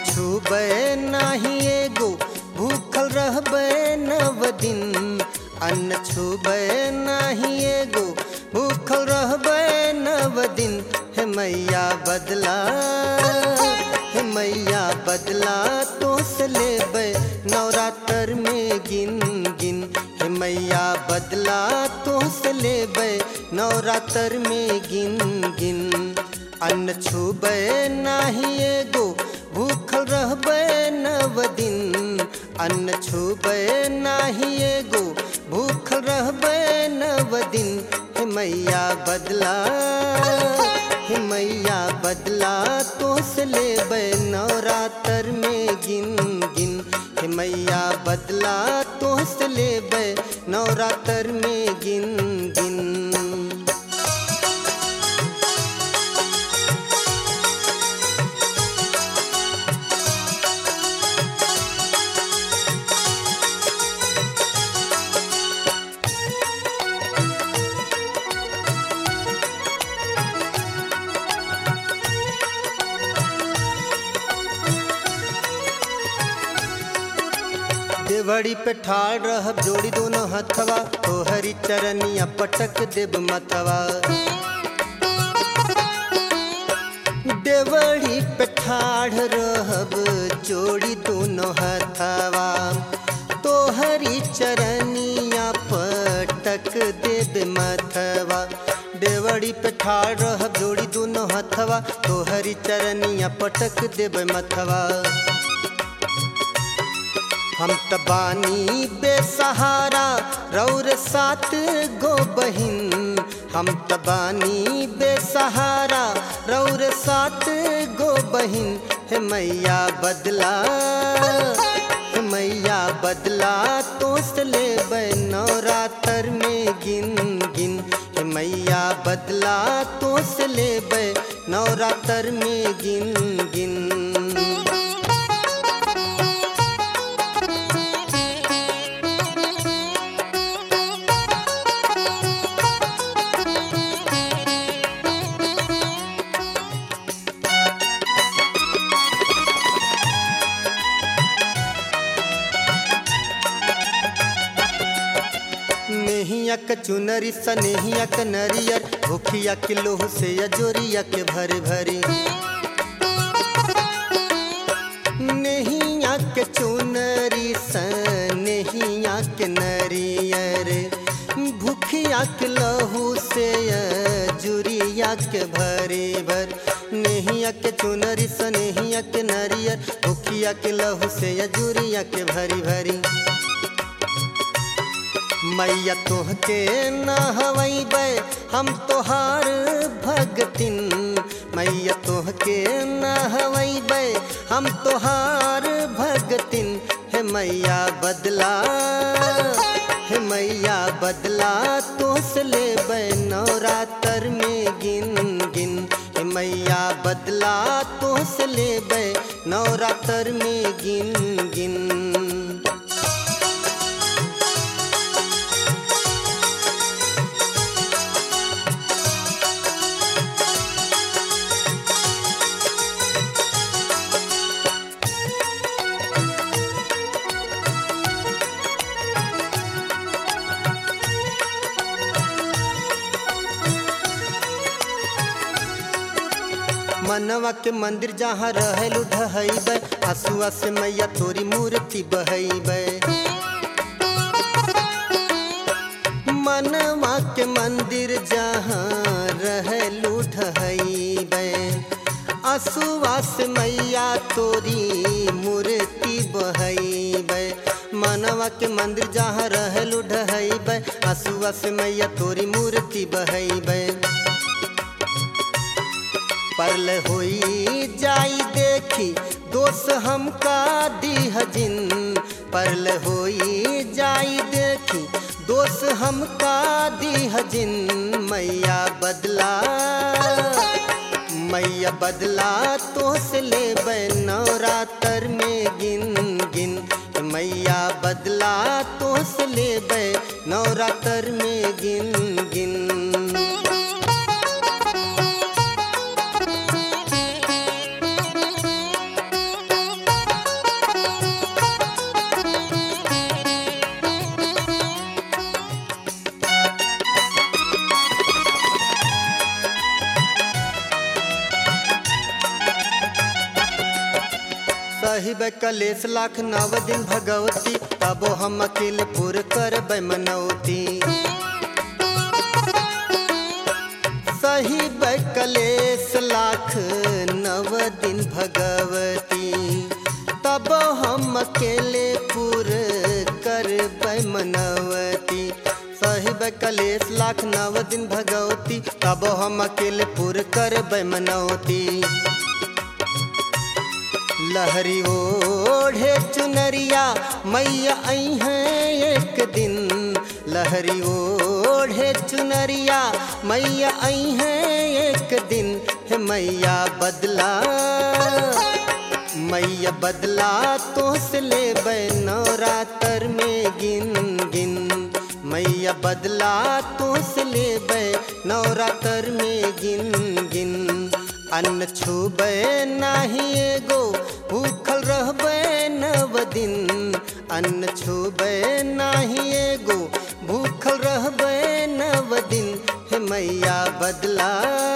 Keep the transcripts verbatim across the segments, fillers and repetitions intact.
छूबे नाही एगो भूखल रहबे नव दिन। अन्न छूबे नाही एगो भूखल रहबे नव दिन। हे मैया बदला हे मैया बदला तो से लेबे नवरात्र में गिन गिन। हे मैया बदला तो से लेबे नवरात्र में गिन गिन। अन्न छूबे नाही एगो भूखल रहबे नव दिन। अन्न छूबे नाही एगो भूखल रहबे नव दिन। हे मैया बदला हे मैया बदला तो से लेबे नवरात्र में गिन गिन। हे मैया बदला तो से लेबे नवरात्र में गिन गिन। देवड़ी पे ठाड़ रहब जोड़ी दोनों हथवा तोहरी चरनिया पटक देब मथवा। देवड़ी पे ठाड़ रहब जोड़ी दोनों हथवा तोहरी चरनिया पटक देब मथवा। देवड़ी पे ठाड़ रहब जोड़ी दोनों हथवा तोहरी चरनिया पटक देब मथवा। हम तबानी बेसहारा रौर सात गो बहिन। हम तबानी बेसहारा रौर सात गो बहिन। हे मैया बदला हे मैया बदला तो से लेबे नवरात्र में गिन गिन। हे मैया बदला तो से लेबे नवरात्र में गिन गिन। नेहिया के चुनरी सनेहिया के नरियर भूखिया के लोह से अजोरिया के भरे भरे। नेहिया के चुनरी सनेहिया के नरियर भूखिया के लहू से अजोरिया के भरे भर। नेहिया के चुनरी सनेहिया के नरियर भूखिया के लहू से अजोरिया के भरी भरी। मैया तोहके नहवैबे हम तोहार भगतिन। मैया तोहके नहवैबे हम तोहार भगतिन। हे मैया बदला हे मैया बदला तो से लेबे नवरात्र में गिन गिन। हे मैया बदला तो से लेबे नवरात्र में गिन गिन। मनवा के मंदिर जहाँ रहेलु ढहैबे आंसुआ से मैया तोरी मूर्ति बहैबे। मनवा के मंदिर जहाँ रहेलु ढहैबे आंसुआ से मैया तोरी मूर्ति बहैबे। मनवा के मंदिर जहाँ रहेलु ढहैबे आंसुआ से मैया तोरी मूर्ति बहैबे। परल होई जाई देखी दोष हमका दीह जिन। परल होई जाई देखी दोष हमका दीह जिन। मैया बदला मैया बदला तो से लेबे नवरात्र में गिन गिन। मैया बदला तो से लेबे नवरात्र में गिन गिन। साहिब कलेश लाख नव दिन भगवती तबो हम अकेले पुर करबै मनौती। साहिब कलेश लाख नव दिन भगवती तब हम अकेले पुर करबै मनौती। साहिब कलेश लाख नव दिन भगवती तब हम अकेले पुर करबै मनौती। लहरी ओढ़े चुनरिया मैया आई हैं एक दिन, लहरी ओढ़े चुनरिया मैया आई हैं एक दिन। हे मैया बदला मैया बदला तो से ले नवरात्र में गिन गिन। मैया बदला तो से ले नवरात्र में गिन गिन। अन्न छूबे नाही एगो भूखल रहबे नव दिन। अन्न छूबे नाही एगो भूखल रहबे नव दिन। हे मैया बदला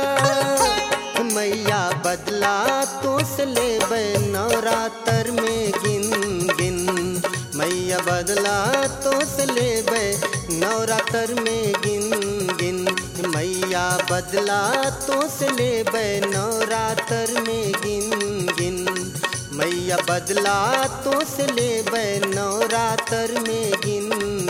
मैया बदला तो से लेबै नवरात्र में गिन गिन। मैया बदला तो से लेबै नवरात्र में गिन गिन। मैया बदला तो से लेबै नवरात्र में गिन गिन। मैया बदला तो से लेबै नवरात्र में गिन